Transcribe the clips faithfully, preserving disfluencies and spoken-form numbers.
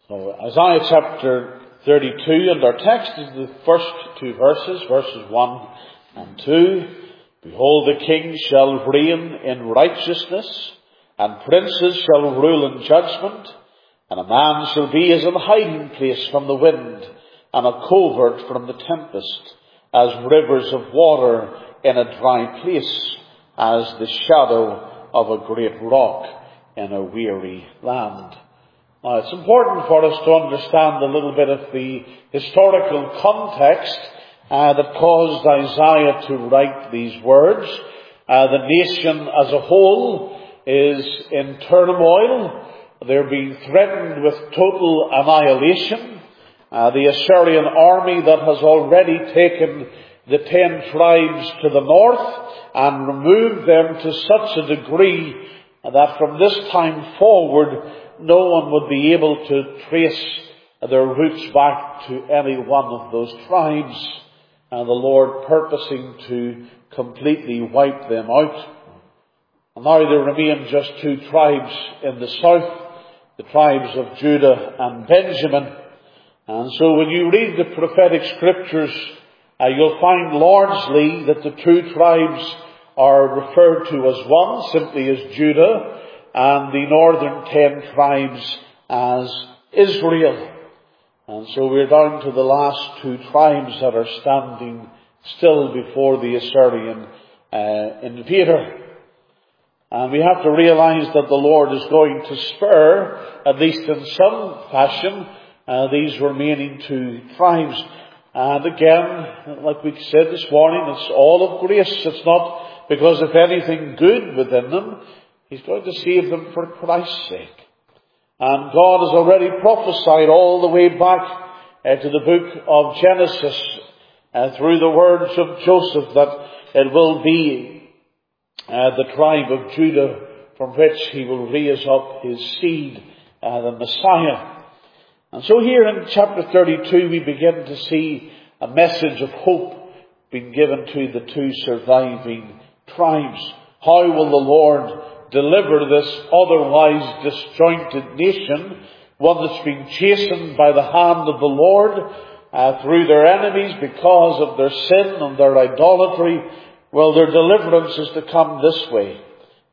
So Isaiah chapter thirty-two, and our text is the first two verses, verses one and two. Behold, the king shall reign in righteousness, and princes shall rule in judgment, and a man shall be as an hiding place from the wind, and a covert from the tempest, as rivers of water in a dry place, as the shadow of a great rock in a weary land. Now, it's important for us to understand a little bit of the historical context uh, that caused Isaiah to write these words. Uh, the nation as a whole is in turmoil. They're being threatened with total annihilation. Uh, the Assyrian army that has already taken the ten tribes to the north and removed them to such a degree that from this time forward no one would be able to trace their roots back to any one of those tribes, and the Lord purposing to completely wipe them out. And now there remain just two tribes in the south, the tribes of Judah and Benjamin. And so when you read the prophetic scriptures, uh, you'll find largely that the two tribes are referred to as one, simply as Judah, and the northern ten tribes as Israel. And so we're down to the last two tribes that are standing still before the Assyrian uh, invader. And we have to realize that the Lord is going to spare, at least in some fashion, uh, these remaining two tribes. And again, like we said this morning, it's all of grace. It's not because of anything good within them. He's going to save them for Christ's sake. And God has already prophesied all the way back uh, to the book of Genesis uh, through the words of Joseph that it will be uh, the tribe of Judah from which he will raise up his seed, uh, the Messiah. And so here in chapter thirty-two we begin to see a message of hope being given to the two surviving tribes. How will the Lord deliver this otherwise disjointed nation, one that's been chastened by the hand of the Lord uh, through their enemies because of their sin and their idolatry? Well, their deliverance is to come this way.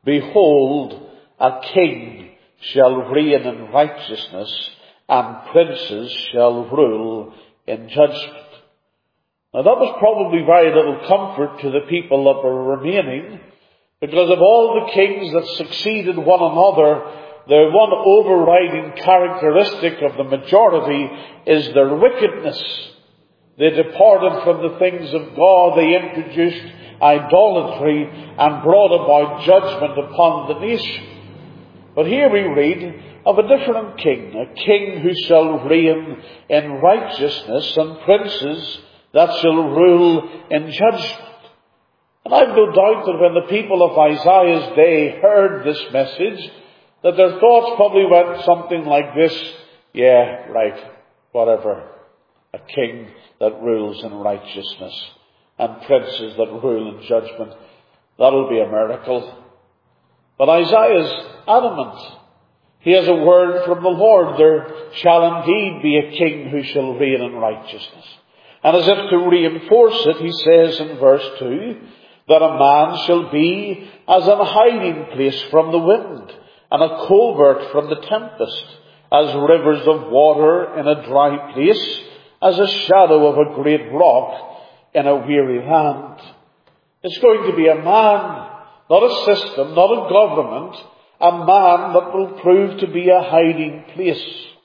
Behold, a king shall reign in righteousness, and princes shall rule in judgment. Now that was probably very little comfort to the people that were remaining, because of all the kings that succeeded one another, the one overriding characteristic of the majority is their wickedness. They departed from the things of God. They introduced idolatry and brought about judgment upon the nation. But here we read of a different king, a king who shall reign in righteousness, and princes that shall rule in judgment. And I've no doubt that when the people of Isaiah's day heard this message, that their thoughts probably went something like this: yeah, right, whatever. A king that rules in righteousness and princes that rule in judgment. That'll be a miracle. But Isaiah's adamant. He has a word from the Lord. There shall indeed be a king who shall reign in righteousness. And as if to reinforce it, he says in verse two, that a man shall be as an hiding place from the wind, and a covert from the tempest, as rivers of water in a dry place, as a shadow of a great rock in a weary land. It's going to be a man, not a system, not a government, a man that will prove to be a hiding place.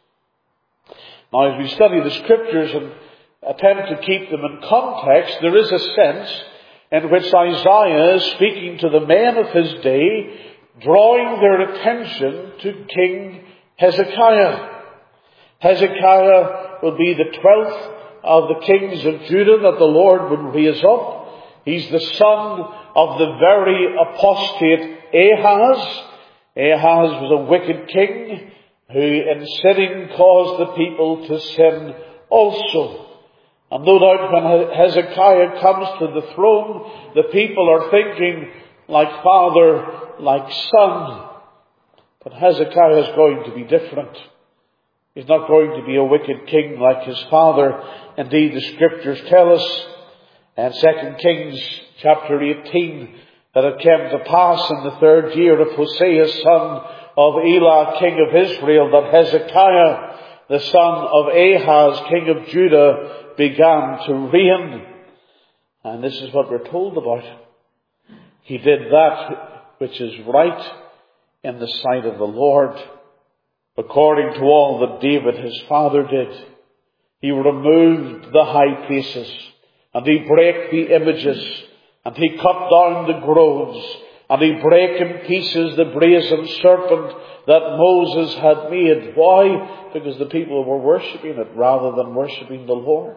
Now, as we study the scriptures and attempt to keep them in context, there is a sense in which Isaiah is speaking to the men of his day, drawing their attention to King Hezekiah. Hezekiah will be the twelfth of the kings of Judah that the Lord would raise up. He's the son of the very apostate Ahaz. Ahaz was a wicked king who in sinning caused the people to sin also. And no doubt when Hezekiah comes to the throne, the people are thinking like father, like son. But Hezekiah is going to be different. He's not going to be a wicked king like his father. Indeed, the scriptures tell us in Second Kings chapter eighteen that it came to pass in the third year of Hosea, son of Elah, king of Israel, that Hezekiah, the son of Ahaz, king of Judah, began to reign. And this is what we're told about. He did that which is right in the sight of the Lord, according to all that David his father did. He removed the high places, and he brake the images, and he cut down the groves, and he brake in pieces the brazen serpent that Moses had made. Why? Because the people were worshipping it rather than worshipping the Lord.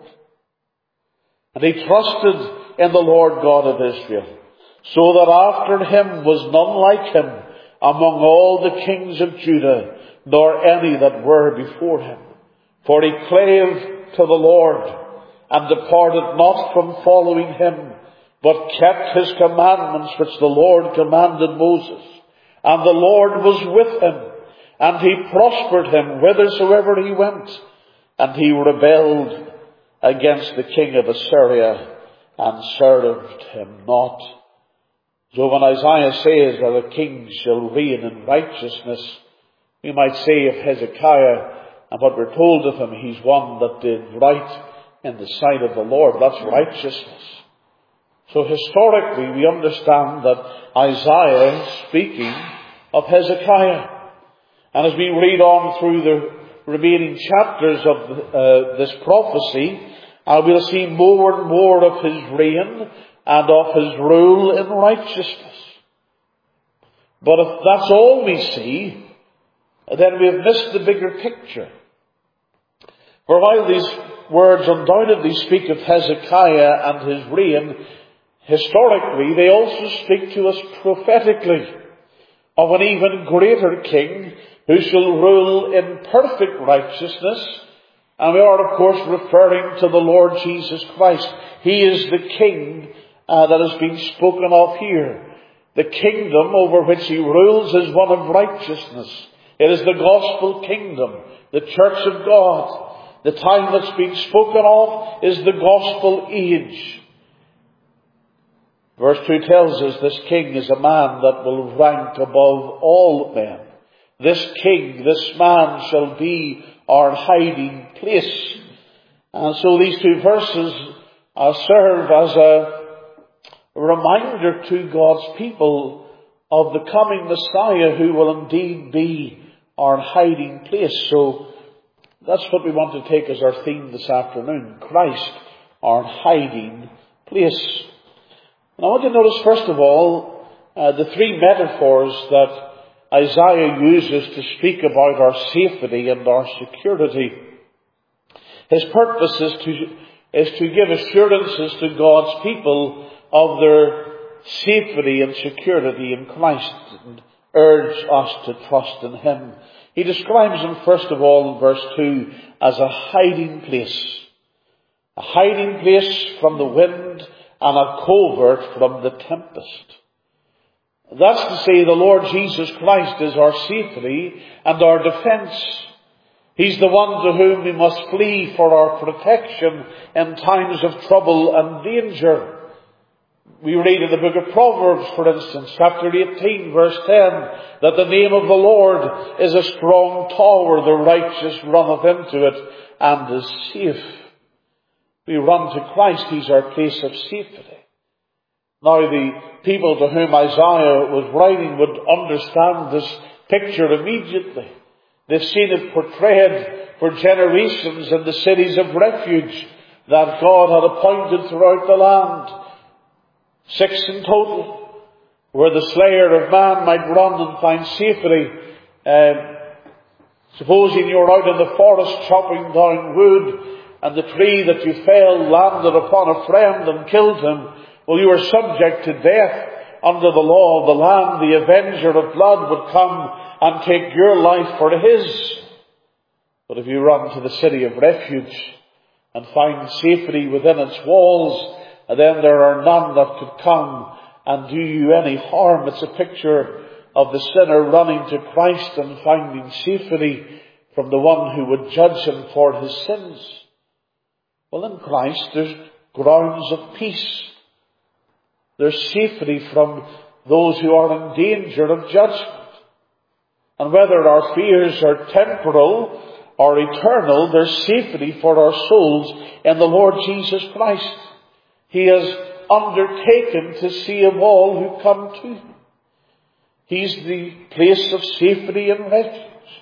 And he trusted in the Lord God of Israel, so that after him was none like him among all the kings of Judah, nor any that were before him. For he clave to the Lord, and departed not from following him, but kept his commandments which the Lord commanded Moses. And the Lord was with him, and he prospered him whithersoever he went. And he rebelled against the king of Assyria, and served him not. So when Isaiah says that a king shall reign in righteousness, we might say of Hezekiah, and what we're told of him, he's one that did right in the sight of the Lord. That's righteousness. So historically we understand that Isaiah is speaking of Hezekiah. And as we read on through the remaining chapters of uh, this prophecy, uh, we'll see more and more of his reign and of his rule in righteousness. But if that's all we see, then we have missed the bigger picture. For while these words undoubtedly speak of Hezekiah and his reign, historically they also speak to us prophetically of an even greater king who shall rule in perfect righteousness. And we are, of course, referring to the Lord Jesus Christ. He is the king uh, that has been spoken of here. The kingdom over which he rules is one of righteousness. It is the gospel kingdom, the church of God. The time that's been spoken of is the gospel age. Verse two tells us this king is a man that will rank above all men. This king, this man shall be our hiding place. And so these two verses uh, serve as a reminder to God's people of the coming Messiah who will indeed be our hiding place. So that's what we want to take as our theme this afternoon. Christ, our hiding place. And I want to notice first of all uh, the three metaphors that Isaiah uses to speak about our safety and our security. His purpose is to, is to give assurances to God's people of their safety and security in Christ and urge us to trust in him. He describes him first of all in verse two as a hiding place. A hiding place from the wind and a covert from the tempest. That's to say, the Lord Jesus Christ is our safety and our defence. He's the one to whom we must flee for our protection in times of trouble and danger. We read in the book of Proverbs, for instance, chapter eighteen, verse ten, that the name of the Lord is a strong tower, the righteous runneth into it, and is safe. We run to Christ, he's our place of safety. Now the people to whom Isaiah was writing would understand this picture immediately. They've seen it portrayed for generations in the cities of refuge that God had appointed throughout the land. Six in total, where the slayer of man might run and find safety. Um, supposing you're out in the forest chopping down wood, and the tree that you felled landed upon a friend and killed him, well, you are subject to death under the law of the land. The avenger of blood would come and take your life for his. But if you run to the city of refuge and find safety within its walls, then there are none that could come and do you any harm. It's a picture of the sinner running to Christ and finding safety from the one who would judge him for his sins. Well, in Christ there's grounds of peace. There's safety from those who are in danger of judgment. And whether our fears are temporal or eternal, there's safety for our souls in the Lord Jesus Christ. He has undertaken to save all who come to him. He's the place of safety and refuge.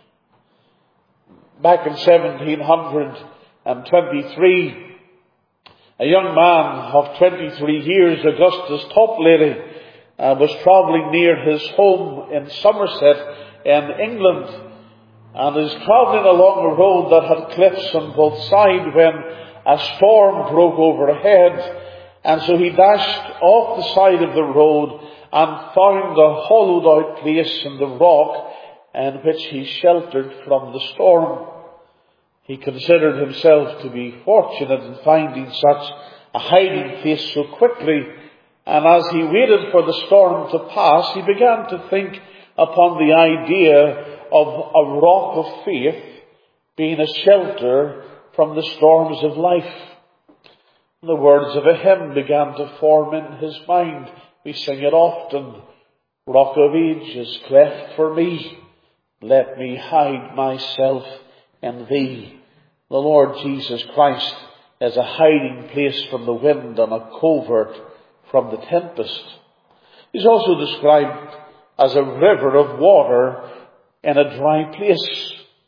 Back in seventeen twenty-three, a young man of twenty-three years, Augustus Toplady, uh, was travelling near his home in Somerset in England, and is travelling along a road that had cliffs on both sides when a storm broke overhead, and so he dashed off the side of the road and found a hollowed out place in the rock in which he sheltered from the storm. He considered himself to be fortunate in finding such a hiding place so quickly, and as he waited for the storm to pass, he began to think upon the idea of a rock of faith being a shelter from the storms of life. The words of a hymn began to form in his mind. We sing it often. Rock of ages, cleft for me, let me hide myself in thee. The Lord Jesus Christ is a hiding place from the wind and a covert from the tempest. He's also described as a river of water in a dry place.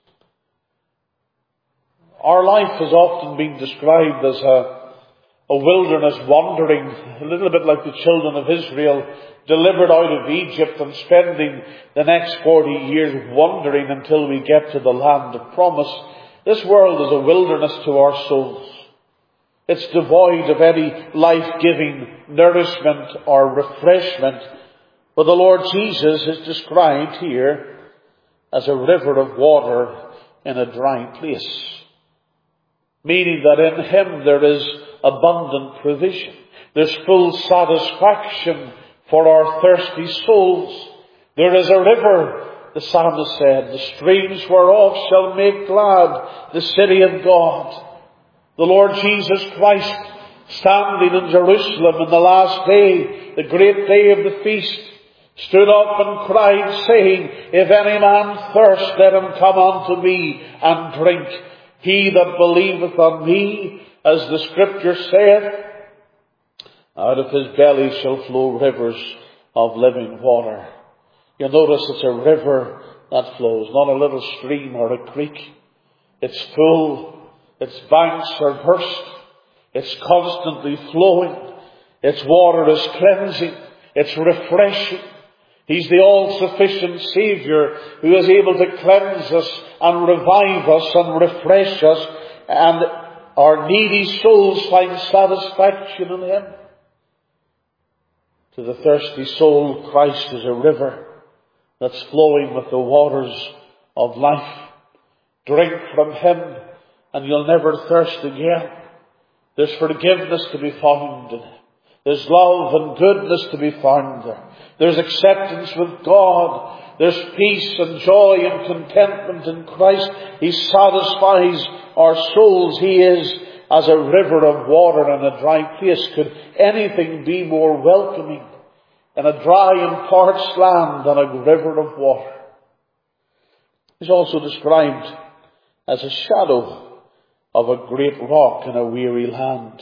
Our life has often been described as a A wilderness wandering, a little bit like the children of Israel, delivered out of Egypt and spending the next forty years wandering until we get to the land of promise. This world is a wilderness to our souls. It's devoid of any life-giving nourishment or refreshment. But the Lord Jesus is described here as a river of water in a dry place, meaning that in him there is abundant provision. There's full satisfaction for our thirsty souls. There is a river, the psalmist said, the streams whereof shall make glad the city of God. The Lord Jesus Christ, standing in Jerusalem in the last day, the great day of the feast, stood up and cried, saying, If any man thirst, let him come unto me and drink. He that believeth on me, as the Scripture saith, out of his belly shall flow rivers of living water. You'll notice it's a river that flows, not a little stream or a creek. It's full, its banks are burst, it's constantly flowing, its water is cleansing, it's refreshing. He's the all-sufficient Saviour who is able to cleanse us and revive us and refresh us, and our needy souls find satisfaction in him. To the thirsty soul, Christ is a river that's flowing with the waters of life. Drink from him and you'll never thirst again. There's forgiveness to be found in him. There's love and goodness to be found there. There's acceptance with God. There's peace and joy and contentment in Christ. He satisfies our souls. He is as a river of water in a dry place. Could anything be more welcoming in a dry and parched land than a river of water? He's also described as a shadow of a great rock in a weary land.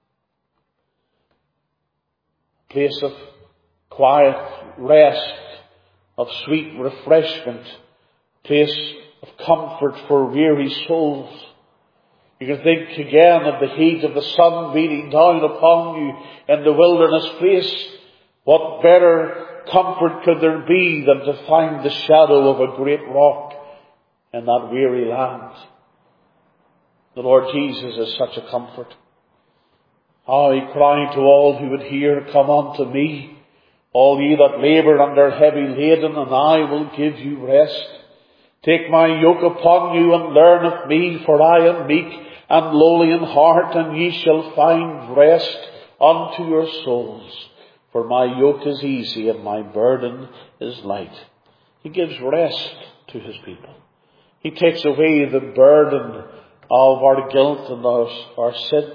A place of quiet rest, of sweet refreshment, place of comfort for weary souls. You can think again of the heat of the sun beating down upon you in the wilderness place. What better comfort could there be than to find the shadow of a great rock in that weary land? The Lord Jesus is such a comfort. How he cried to all who would hear, Come unto me, all ye that labour and are heavy laden, and I will give you rest. Take my yoke upon you and learn of me, for I am meek and lowly in heart, and ye shall find rest unto your souls. For my yoke is easy and my burden is light. He gives rest to his people. He takes away the burden of our guilt and our, our sin.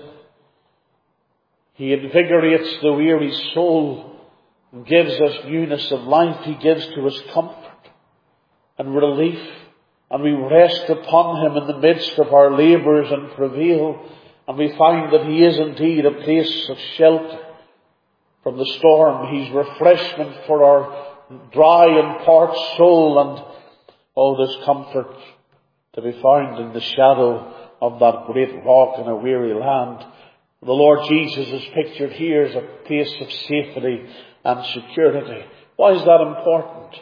He invigorates the weary soul and gives us newness of life. He gives to us comfort and relief. And we rest upon Him in the midst of our labours and travail. And we find that He is indeed a place of shelter from the storm. He's refreshment for our dry and parched soul. And oh, there's comfort to be found in the shadow of that great rock in a weary land. The Lord Jesus is pictured here as a place of safety and security. Why is that important?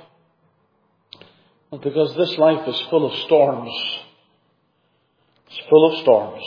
Well, because this life is full of storms. It's full of storms.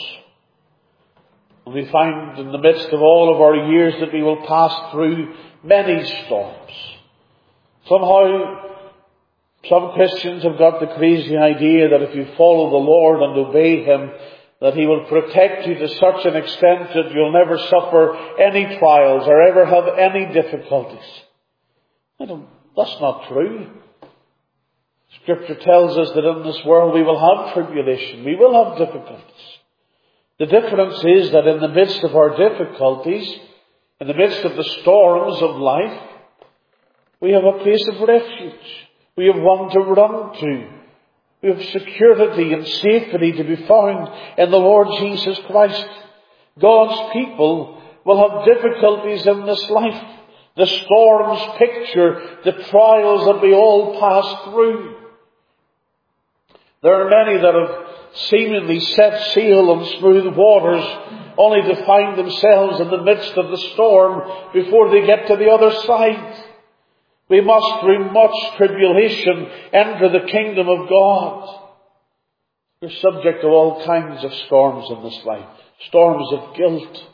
And we find in the midst of all of our years that we will pass through many storms. Somehow, some Christians have got the crazy idea that if you follow the Lord and obey Him, that He will protect you to such an extent that you'll never suffer any trials or ever have any difficulties. I don't, that's not true. Scripture tells us that in this world we will have tribulation. We will have difficulties. The difference is that in the midst of our difficulties, in the midst of the storms of life, we have a place of refuge. We have one to run to. We have security and safety to be found in the Lord Jesus Christ. God's people will have difficulties in this life. The storms picture the trials that we all pass through. There are many that have seemingly set sail on smooth waters only to find themselves in the midst of the storm before they get to the other side. We must, through much tribulation, enter the kingdom of God. We're subject to all kinds of storms in this life. Storms of guilt.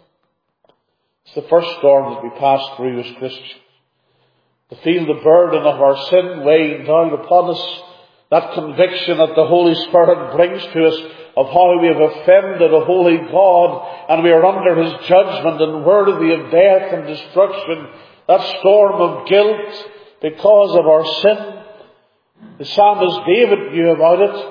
It's the first storm that we pass through as Christians. To feel the burden of our sin weighing down upon us. That conviction that the Holy Spirit brings to us of how we have offended a holy God and we are under His judgment and worthy of death and destruction. That storm of guilt because of our sin. The psalmist David knew about it.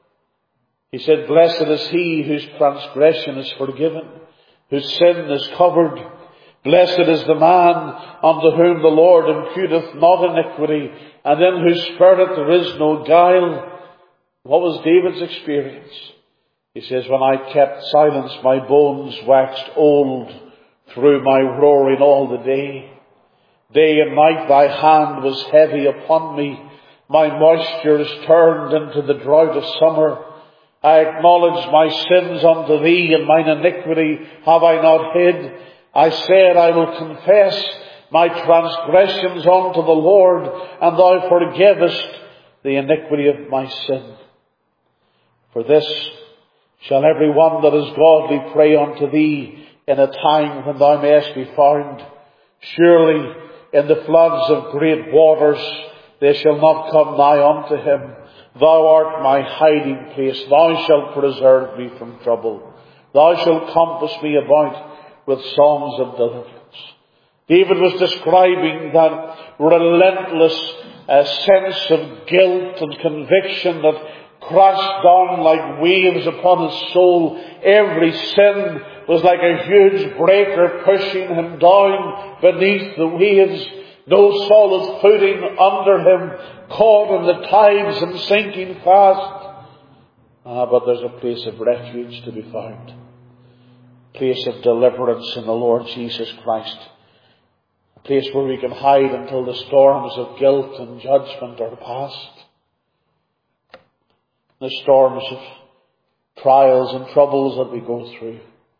He said, "Blessed is he whose transgression is forgiven, whose sin is covered. Blessed is the man unto whom the Lord imputeth not iniquity, and in whose spirit there is no guile." What was David's experience? He says, "When I kept silence, my bones waxed old through my roaring all the day. Day and night thy hand was heavy upon me. My moisture is turned into the drought of summer. I acknowledge my sins unto thee, and mine iniquity have I not hid. I said, I will confess my transgressions unto the Lord, and thou forgivest the iniquity of my sin. For this shall every one that is godly pray unto thee in a time when thou mayest be found. Surely in the floods of great waters they shall not come nigh unto him. Thou art my hiding place. Thou shalt preserve me from trouble. Thou shalt compass me about with songs of deliverance." David was describing that relentless uh, sense of guilt and conviction that crashed down like waves upon his soul. Every sin was like a huge breaker pushing him down beneath the waves. No solid footing under him, caught in the tides and sinking fast. Ah, but there's a place of refuge to be found. A place of deliverance in the Lord Jesus Christ. A place where we can hide until the storms of guilt and judgment are past. The storms of trials and troubles that we go through.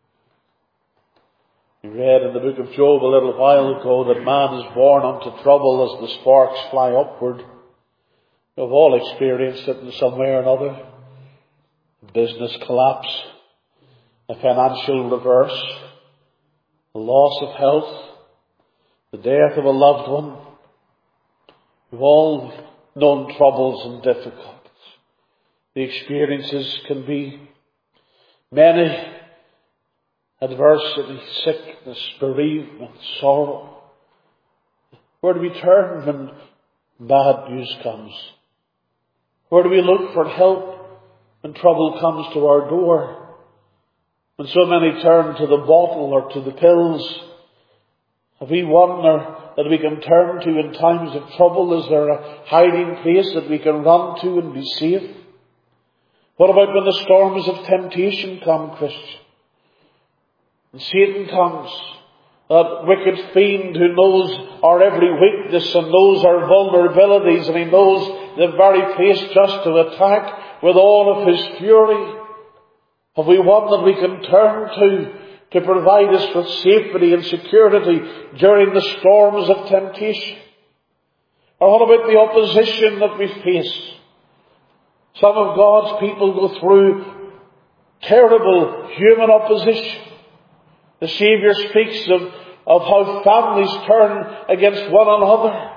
We read in the book of Job a little while ago that man is born unto trouble as the sparks fly upward. We've all experienced it in some way or another. Business collapse, a financial reverse, the loss of health, the death of a loved one. We've all known troubles and difficulties. The experiences can be many. Adversity, sickness, bereavement, sorrow. Where do we turn when bad news comes? Where do we look for help when trouble comes to our door, when so many turn to the bottle or to the pills, have we one that we can turn to in times of trouble? Is there a hiding place that we can run to and be safe? What about when the storms of temptation come, Christian? And Satan comes, that wicked fiend who knows our every weakness and knows our vulnerabilities, and he knows the very place just to attack with all of his fury. Have we one that we can turn to to provide us with safety and security during the storms of temptation? Or what about the opposition that we face? Some of God's people go through terrible human opposition. The Saviour speaks of, of how families turn against one another.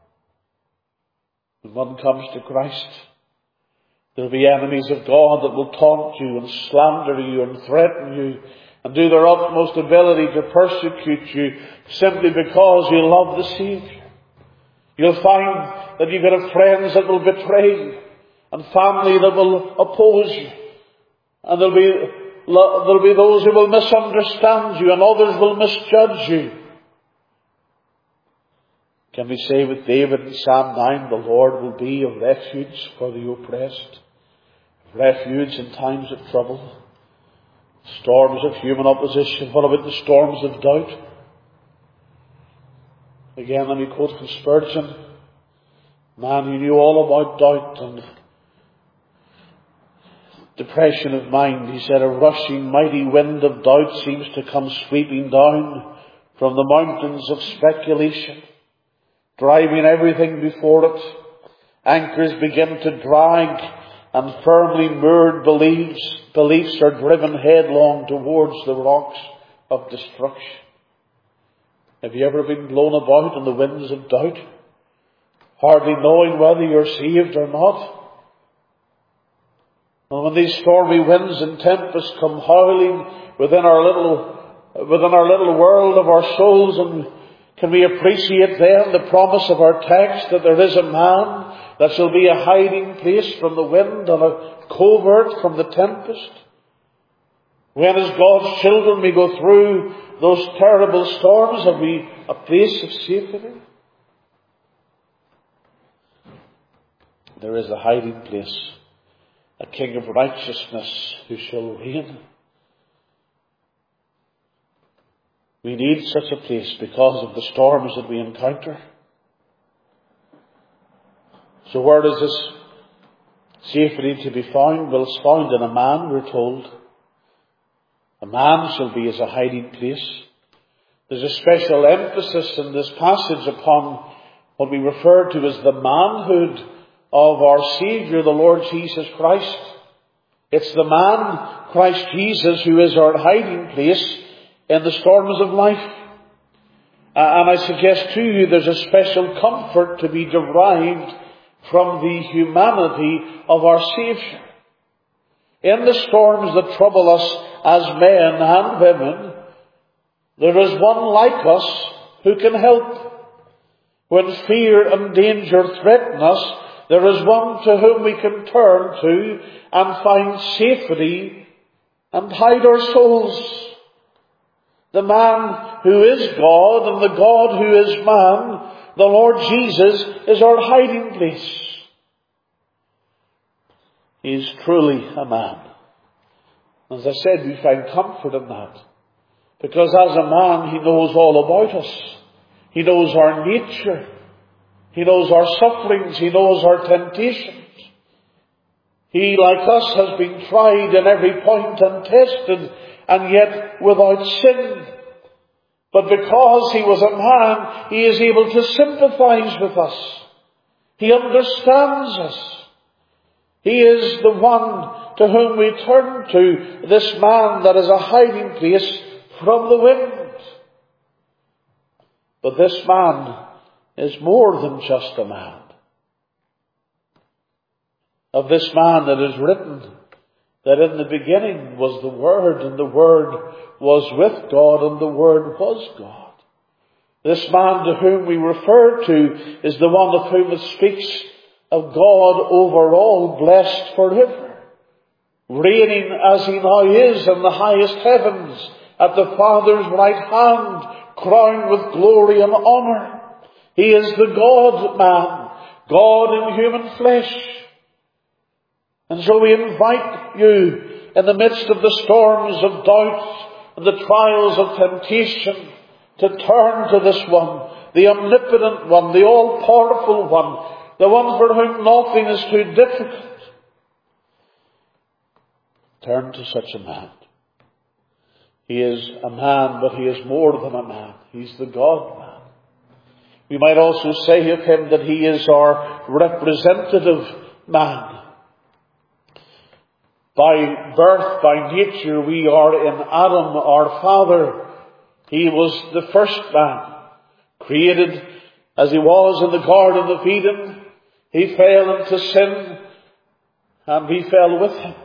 When one comes to Christ, there will be enemies of God that will taunt you and slander you and threaten you and do their utmost ability to persecute you simply because you love the Saviour. You'll find that you can have friends that will betray you and family that will oppose you. And there'll be, there'll be those who will misunderstand you and others will misjudge you. Can we say with David in Psalm nine, the Lord will be a refuge for the oppressed, refuge in times of trouble, storms of human opposition? What about the storms of doubt? Again, let me quote from Spurgeon, man who knew all about doubt and depression of mind. He said, a rushing mighty wind of doubt seems to come sweeping down from the mountains of speculation, driving everything before it. Anchors begin to drag, and firmly moored beliefs, beliefs are driven headlong towards the rocks of destruction. Have you ever been blown about in the winds of doubt, hardly knowing whether you're saved or not? And when these stormy winds and tempests come howling within our little, within our little world of our souls, and can we appreciate then the promise of our text that there is a man that shall be a hiding place from the wind and a covert from the tempest? When as God's children we go through those terrible storms, have we a place of safety? There is a hiding place, a King of righteousness who shall reign. We need such a place because of the storms that we encounter. So where is this safety to be found? Well, it's found in a man, we're told. A man shall be as a hiding place. There's a special emphasis in this passage upon what we refer to as the manhood of our Saviour, the Lord Jesus Christ. It's the man, Christ Jesus, who is our hiding place in the storms of life. Uh, and I suggest to you there's a special comfort to be derived from the humanity of our Saviour. In the storms that trouble us as men and women, there is one like us who can help. When fear and danger threaten us, there is one to whom we can turn to and find safety and hide our souls. The man who is God and the God who is man, the Lord Jesus, is our hiding place. He is truly a man. As I said, we find comfort in that. Because as a man, he knows all about us. He knows our nature. He knows our sufferings. He knows our temptations. He, like us, has been tried in every point and tested, and yet without sin. But because he was a man, he is able to sympathize with us. He understands us. He is the one to whom we turn to, this man that is a hiding place from the wind. But this man is more than just a man. Of this man it is written that in the beginning was the Word, and the Word was with God, and the Word was God. This man to whom we refer to is the one of whom it speaks of God over all, blessed forever. reigning as he now is in the highest heavens at the Father's right hand, crowned with glory and honour. He is the God-man, God in human flesh. And so we invite you, in the midst of the storms of doubt and the trials of temptation, to turn to this one, the omnipotent one, the all-powerful one, the one for whom nothing is too difficult. Turn to such a man. He is a man, but he is more than a man. He's the God-man. We might also say of him that he is our representative man. By birth, by nature, we are in Adam, our father. He was the first man, created as he was in the Garden of Eden. He fell into sin, and we fell with him.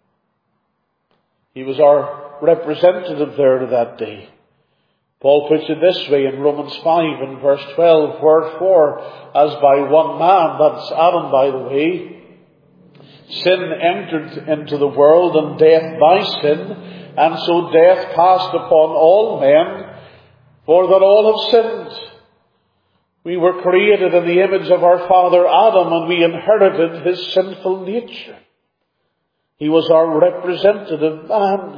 He was our representative there that day. Paul puts it this way in Romans five and verse twelve, wherefore, as by one man, that's Adam by the way, sin entered into the world, and death by sin, and so death passed upon all men, for that all have sinned. We were created in the image of our father Adam, and we inherited his sinful nature. He was our representative man.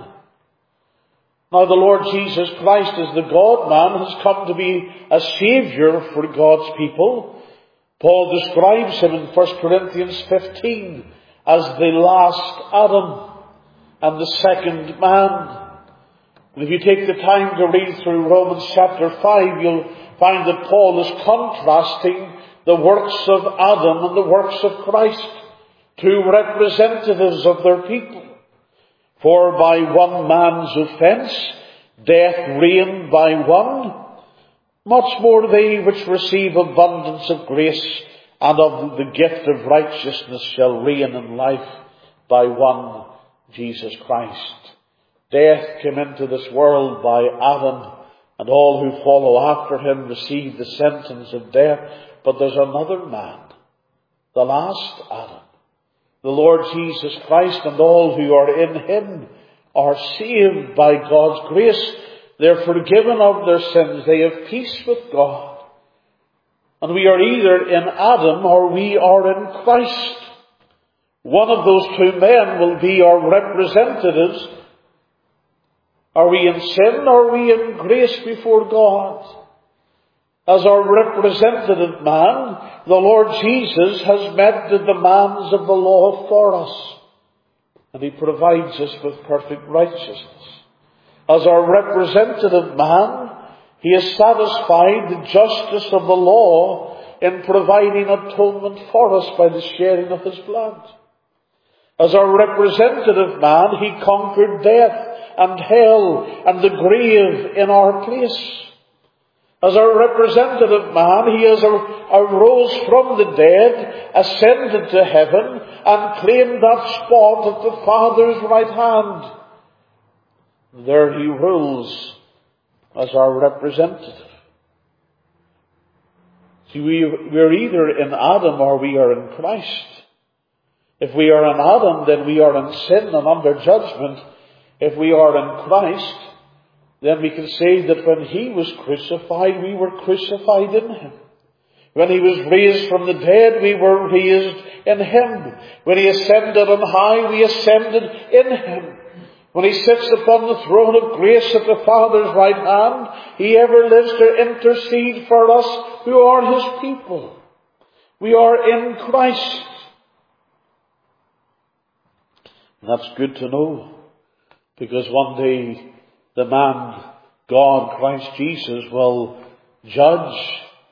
Now the Lord Jesus Christ, as the God-man, has come to be a Saviour for God's people. Paul describes him in First Corinthians fifteen as the last Adam and the second man. And if you take the time to read through Romans chapter five, you'll find that Paul is contrasting the works of Adam and the works of Christ, two representatives of their people. For by one man's offence death reigned by one, much more they which receive abundance of grace and of the gift of righteousness shall reign in life by one, Jesus Christ. Death came into this world by Adam, and all who follow after him receive the sentence of death. But there's another man, the last Adam, the Lord Jesus Christ, and all who are in him are saved by God's grace. They're forgiven of their sins. They have peace with God. And we are either in Adam or we are in Christ. One of those two men will be our representatives. Are we in sin or are we in grace before God? As our representative man, the Lord Jesus has met the demands of the law for us. And he provides us with perfect righteousness. As our representative man, he has satisfied the justice of the law in providing atonement for us by the shedding of his blood. As our representative man, he conquered death and hell and the grave in our place. As our representative man, he has arose from the dead, ascended to heaven, and claimed that spot at the Father's right hand. There he rules as our representative. See, we, we're either in Adam or we are in Christ. If we are in Adam, then we are in sin and under judgment. If we are in Christ, then we can say that when he was crucified, we were crucified in him. When he was raised from the dead, we were raised in him. When he ascended on high, we ascended in him. When he sits upon the throne of grace at the Father's right hand, he ever lives to intercede for us who are his people. We are in Christ. And that's good to know, because one day the man, God, Christ Jesus, will judge.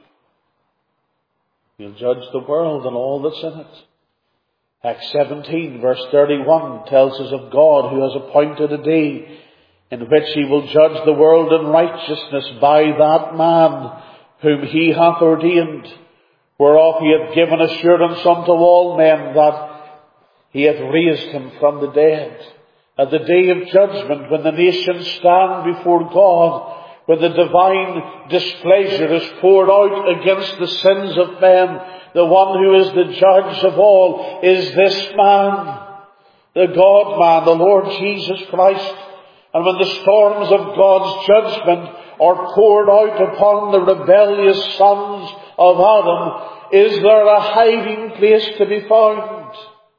He'll judge the world and all that's in it. Acts seventeen verse thirty-one tells us of God who has appointed a day in which he will judge the world in righteousness by that man whom he hath ordained, whereof he hath given assurance unto all men that he hath raised him from the dead. At the day of judgment, when the nations stand before God, when the divine displeasure is poured out against the sins of men, the one who is the judge of all is this man. the God-man, the Lord Jesus Christ. And when the storms of God's judgment are poured out upon the rebellious sons of Adam, is there a hiding place to be found?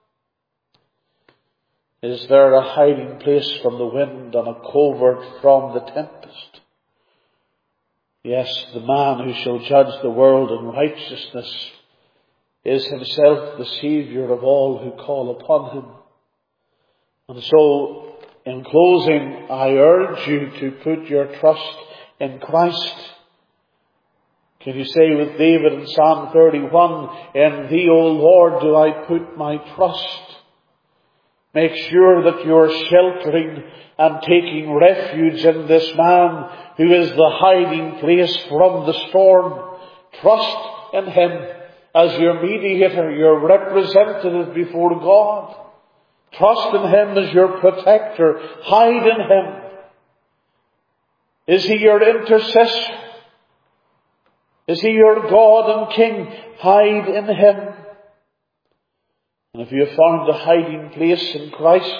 Is there a hiding place from the wind and a covert from the tempest? Yes, the man who shall judge the world in righteousness is himself the Saviour of all who call upon him. And so, in closing, I urge you to put your trust in Christ. Can you say with David in Psalm thirty-one, in Thee, O Lord, do I put my trust? Make sure that you are sheltering and taking refuge in this man who is the hiding place from the storm. Trust in him as your mediator, your representative before God. Trust in him as your protector. Hide in him. Is he your intercessor? Is he your God and King? Hide in him. And if you have found a hiding place in Christ,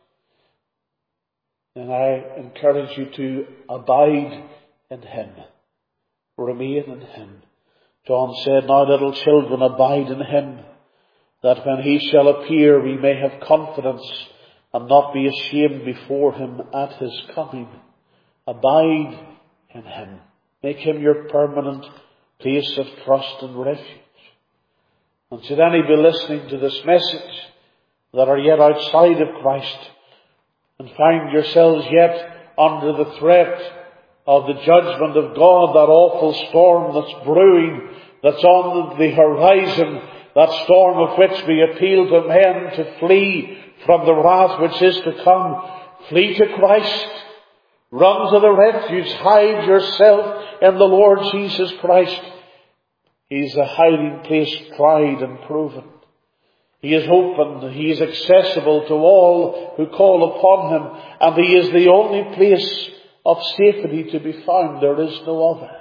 then I encourage you to abide in him. Remain in him. John said, now little children, abide in him, that when he shall appear we may have confidence and not be ashamed before him at his coming. Abide in him. Make him your permanent place of trust and refuge. And should any be listening to this message that are yet outside of Christ and find yourselves yet under the threat of the judgment of God, that awful storm that's brewing, that's on the horizon, that storm of which we appeal to men to flee from the wrath which is to come, flee to Christ. Run to the refuge. Hide yourself in the Lord Jesus Christ. He's a hiding place tried and proven. He is open. He is accessible to all who call upon him. And he is the only place of safety to be found. There is no other.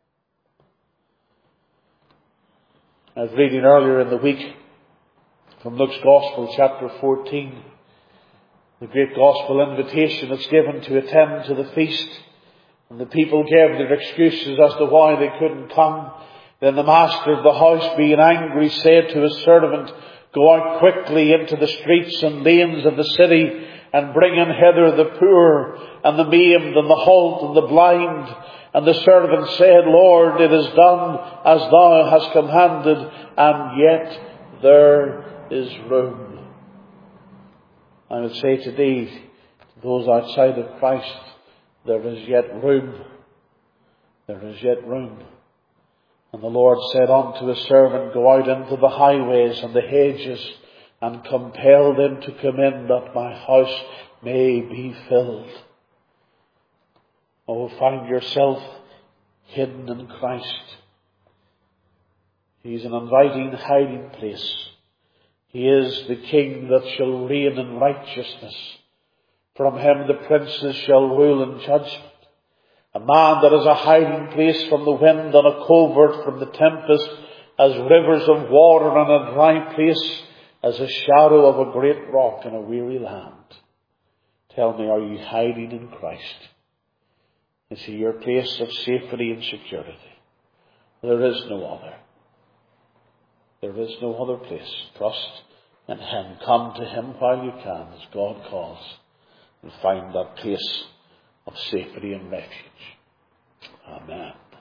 I was reading earlier in the week from Luke's Gospel, chapter fourteen. The great gospel invitation that's given to attend to the feast. And the people gave their excuses as to why they couldn't come. Then the master of the house, being angry, said to his servant, go out quickly into the streets and lanes of the city and bring in hither the poor and the maimed and the halt and the blind. And the servant said, Lord, it is done as thou hast commanded, and yet there is room. I would say today, to those outside of Christ, there is yet room. There is yet room. And the Lord said unto his servant, go out into the highways and the hedges and compel them to come in, that my house may be filled. Oh, find yourself hidden in Christ. He's an inviting hiding place. He is the King that shall reign in righteousness. From him the princes shall rule in judgment. A man that is a hiding place from the wind and a covert from the tempest, as rivers of water in a dry place, as a shadow of a great rock in a weary land. Tell me, are you hiding in Christ? Is he your place of safety and security? There is no other. There is no other place. Trust in him. Come to him while you can, as God calls, and find that place of safety and refuge. Amen.